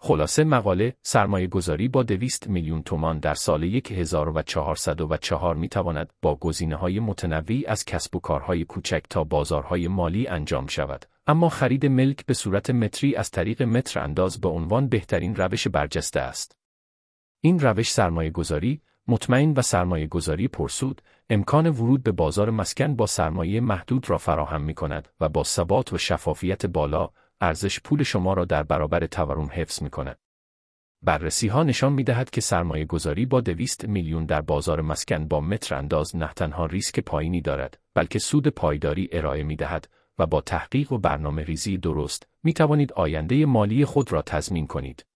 خلاصه مقاله، سرمایه‌گذاری با 200 میلیون تومان در سال 1404 می‌تواند با گزینه‌های متنوعی از کسب و کارهای کوچک تا بازارهای مالی انجام شود. اما خرید ملک به صورت متری از طریق متر انداز به عنوان بهترین روش برجسته است. این روش سرمایه‌گذاری مطمئن و سرمایه‌گذاری پرسود، امکان ورود به بازار مسکن با سرمایه محدود را فراهم می‌کند و با ثبات و شفافیت بالا، ارزش پول شما را در برابر تورم حفظ می‌کند. بررسی‌ها نشان می‌دهد که سرمایه‌گذاری با 200 میلیون در بازار مسکن با متر انداز نه تنها ریسک پایینی دارد، بلکه سود پایداری ارائه می‌دهد و با تحقیق و برنامه‌ریزی درست، می‌توانید آینده مالی خود را تضمین کنید.